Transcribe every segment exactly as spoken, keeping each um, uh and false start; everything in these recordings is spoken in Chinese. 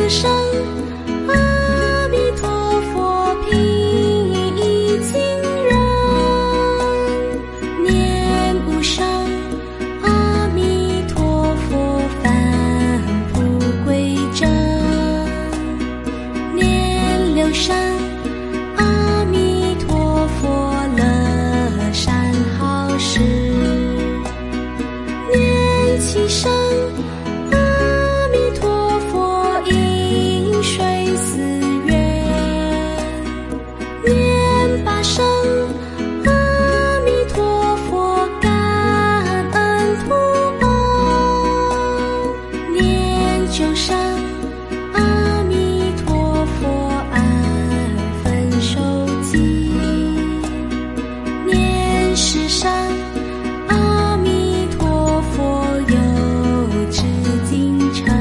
生，阿弥陀佛，平易近人。念无生，阿弥陀佛，返璞归真。念六生，阿弥陀佛，乐善好施。念七生，阿弥陀佛，饮水思源。念八生，阿弥陀佛，感恩图报。念九生，阿弥陀佛，安分守己。念十生，阿弥陀佛，有志精诚。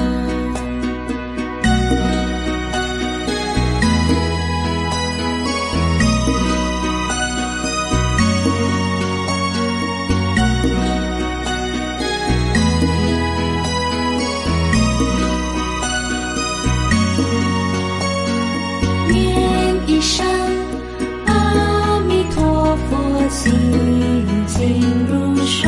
念一生，阿弥陀佛，心静如水。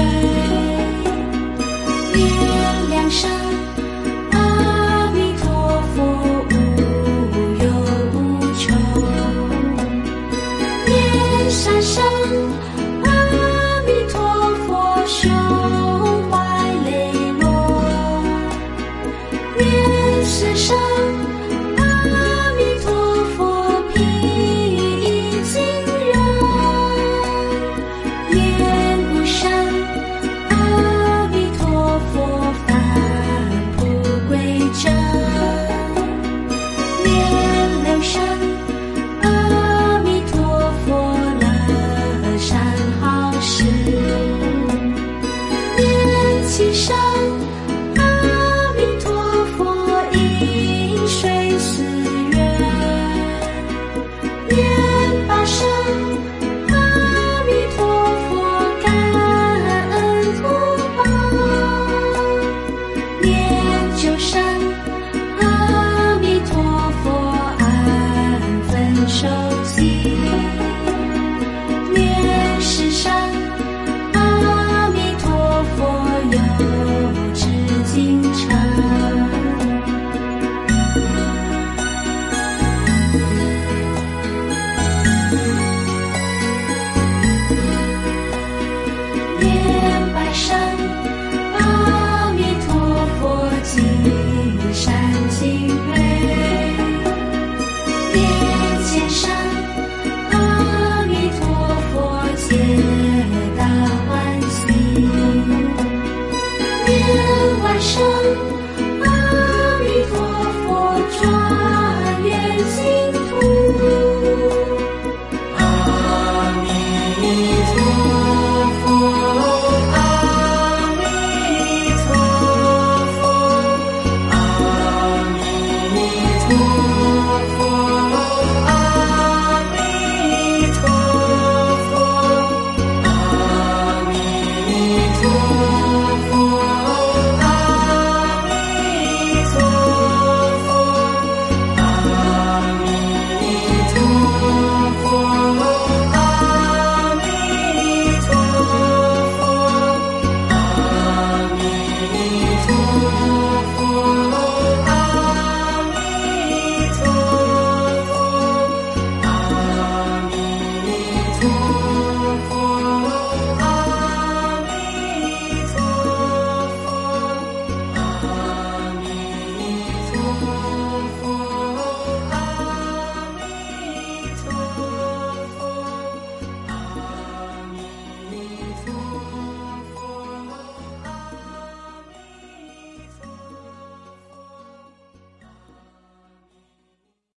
念两生，阿弥陀佛，无忧无求。念三生，阿弥陀佛，胸怀磊落。念四生，阿弥陀佛，平易近人。念五生，阿弥陀佛，返璞归真。念六生，阿弥陀佛，乐善好施。念七生，阿弥陀佛，饮水思源。念八生，阿弥陀佛，感恩图报。念